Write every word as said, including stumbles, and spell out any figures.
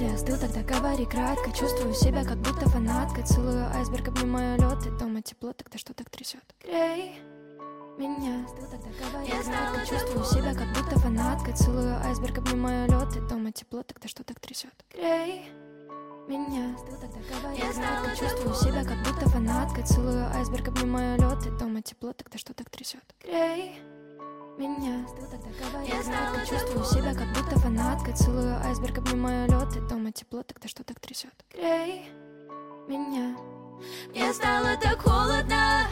Если остыл, тогда говори кратко. Чувствую себя, как будто фанаткой. Целую айсберг, обнимаю лед. И дома тепло, тогда что так трясет? Грей меня. Остыл, тогда говори кратко. Чувствую себя, как будто фанаткой. Целую айсберг, обнимаю лед. И дома тепло, тогда что так трясет? Грей меня. Остыл, тогда говори кратко. Чувствую себя, как будто фанаткой. Целую айсберг, обнимаю лед. И дома тепло, тогда что так трясет? Грей меня. Остыл, тогда говори кратко. Чувствую себя, как будто фанаткой. Целую айсберг, обнимаю лед. И дома тепло, тогда что так трясет? Грей меня. Мне стало так холодно,